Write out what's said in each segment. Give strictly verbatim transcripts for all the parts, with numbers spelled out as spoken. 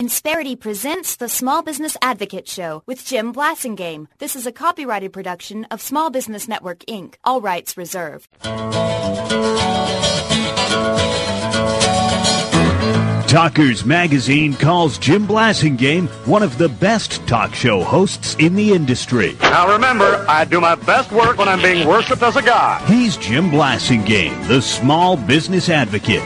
Insperity presents the Small Business Advocate Show with Jim Blasingame. This is a copyrighted production of Small Business Network, Incorporated. All rights reserved. Talkers Magazine calls Jim Blasingame one of the best talk show hosts in the industry. Now remember, I do my best work when I'm being worshipped as a god. He's Jim Blasingame, the Small Business Advocate.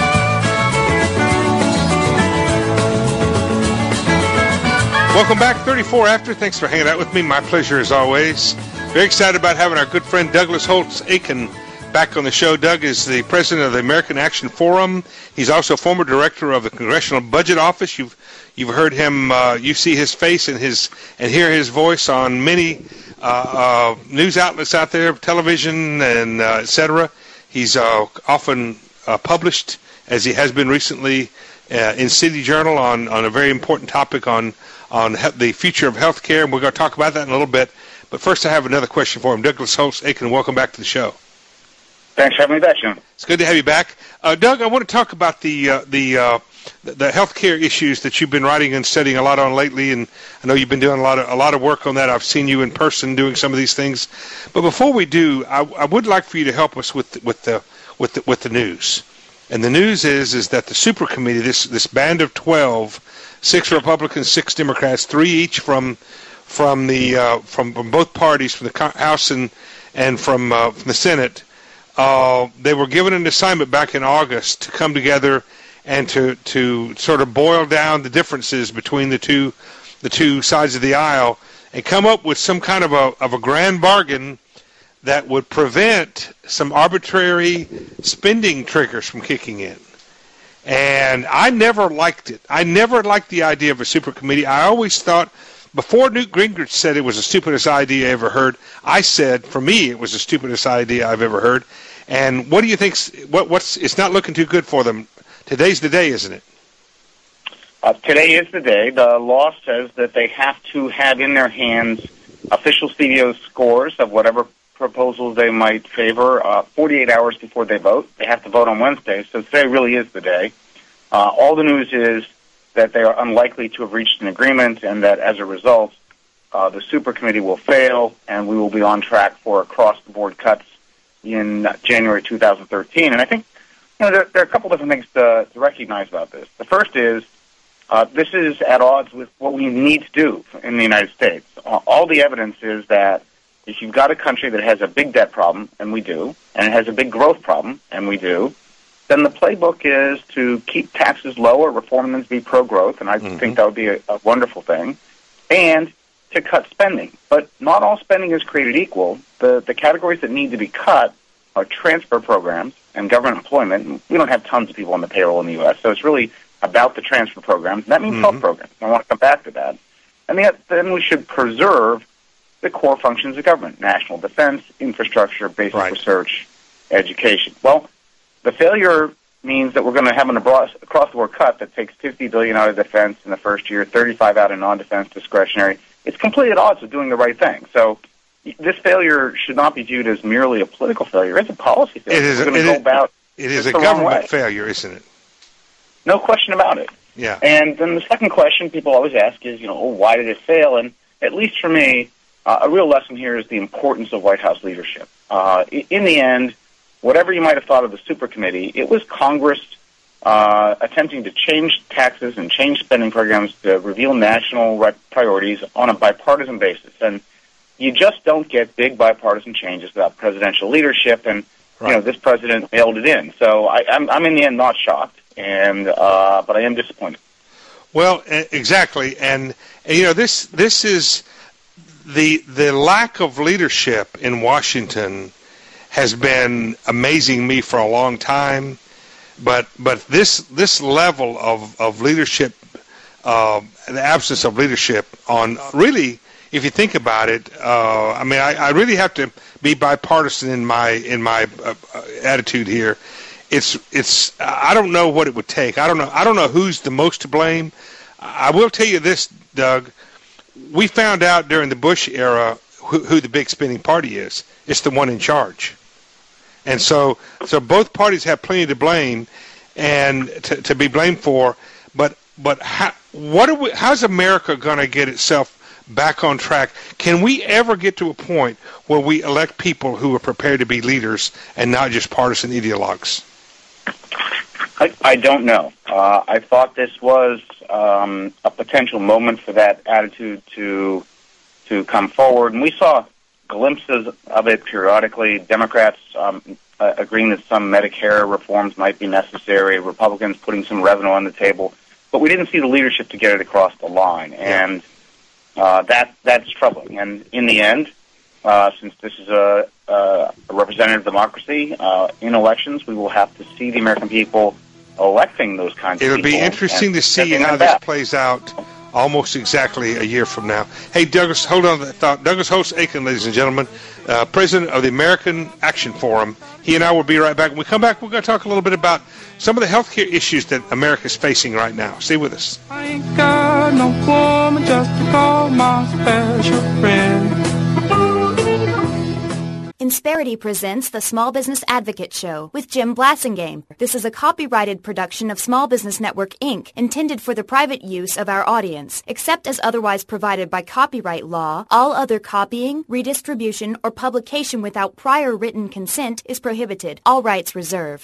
Welcome back, thirty-four After. Thanks for hanging out with me. My pleasure as always. Very excited about having our good friend Douglas Holtz-Eakin back on the show. Doug is the president of the American Action Forum. He's also former director of the Congressional Budget Office. You've you've heard him. Uh, you see his face and his and hear his voice on many uh, uh, news outlets out there, television and uh, et cetera. He's uh, often uh, published, as he has been recently, uh, in City Journal on on a very important topic on. on the future of health care, and we're going to talk about that in a little bit. But first, I have another question for him. Douglas Holtz-Eakin, welcome back to the show. Thanks for having me back, Jim. It's good to have you back. Uh, Doug, I want to talk about the uh, the uh, the health care issues that you've been writing and studying a lot on lately, and I know you've been doing a lot of a lot of work on that. I've seen you in person doing some of these things. But before we do, I, I would like for you to help us with with the with the, with the news. And the news is is that the Super Committee, this this band of twelve. Six Republicans, six Democrats, three each from from the uh, from, from both parties, from the House and and from, uh, from the Senate. Uh, they were given an assignment back in August to come together and to to sort of boil down the differences between the two the two sides of the aisle and come up with some kind of a of a grand bargain that would prevent some arbitrary spending triggers from kicking in. And I never liked it. I never liked the idea of a super committee. I always thought, before Newt Gingrich said it was the stupidest idea I ever heard, I said, for me, it was the stupidest idea I've ever heard. And what do you think? What, what's? It's not looking too good for them. Today's the day, isn't it? Uh, today is the day. The law says that they have to have in their hands official C B O scores of whatever proposals they might favor uh, forty-eight hours before they vote. They have to vote on Wednesday, so today really is the day. Uh, all the news is that they are unlikely to have reached an agreement and that as a result, uh, the Super Committee will fail and we will be on track for across-the-board cuts in January two thousand thirteen. And I think you know, there, there are a couple different things to, to recognize about this. The first is uh, this is at odds with what we need to do in the United States. All the evidence is that if you've got a country that has a big debt problem, and we do, and it has a big growth problem, and we do, then the playbook is to keep taxes lower, reform them to be pro-growth, and I mm-hmm. think that would be a, a wonderful thing, and to cut spending. But not all spending is created equal. The, the categories that need to be cut are transfer programs and government employment. We don't have tons of people on the payroll in the U S, so it's really about the transfer programs. That means mm-hmm. health programs. I want to come back to that. And then we should preserve the core functions of government: national defense, infrastructure, basic right. research, education. Well, the failure means that we're going to have an across-the-board cut that takes fifty billion dollars out of defense in the first year, thirty-five out of non-defense discretionary. It's completely at odds with doing the right thing. So this failure should not be viewed as merely a political failure. It's a policy failure. It is, we're a, going to it go is, about it is a government failure, isn't it? No question about it. Yeah. And then the second question people always ask is, you know, oh, why did it fail? And at least for me, Uh, a real lesson here is the importance of White House leadership. Uh, in the end, whatever you might have thought of the Super Committee, it was Congress uh, attempting to change taxes and change spending programs to reveal national priorities on a bipartisan basis. And you just don't get big bipartisan changes without presidential leadership, and right. you know this president mailed it in. So I, I'm, I'm in the end not shocked, and uh, but I am disappointed. Well, exactly, and you know this this is. The the lack of leadership in Washington has been amazing me for a long time, but but this this level of of leadership, uh, the absence of leadership on really, if you think about it, uh, I mean, I, I really have to be bipartisan in my in my uh, attitude here. It's it's I don't know what it would take. I don't know I don't know who's the most to blame. I will tell you this, Doug. We found out during the Bush era who, who the big spending party is. It's the one in charge. And so so both parties have plenty to blame and to, to be blamed for. But but how, what are we, how's America going to get itself back on track? Can we ever get to a point where we elect people who are prepared to be leaders and not just partisan ideologues? I, I don't know. Uh, I thought this was um, a potential moment for that attitude to to come forward, and we saw glimpses of it periodically. Democrats um, uh, agreeing that some Medicare reforms might be necessary, Republicans putting some revenue on the table, but we didn't see the leadership to get it across the line, and uh, that that's troubling. And in the end, uh, since this is a, a representative democracy, uh, in elections, we will have to see the American people electing those kinds It'll of people. It'll be interesting to see how this plays out almost exactly a year from now. Hey, Douglas, hold on to that thought. Douglas Holtz-Eakin, ladies and gentlemen, uh, president of the American Action Forum. He and I will be right back. When we come back, we're going to talk a little bit about some of the health care issues that America is facing right now. Stay with us. I ain't got no woman just to call my special friend. Insperity presents the Small Business Advocate Show with Jim Blasingame. This is a copyrighted production of Small Business Network, Incorporated, intended for the private use of our audience. Except as otherwise provided by copyright law, all other copying, redistribution, or publication without prior written consent is prohibited. All rights reserved.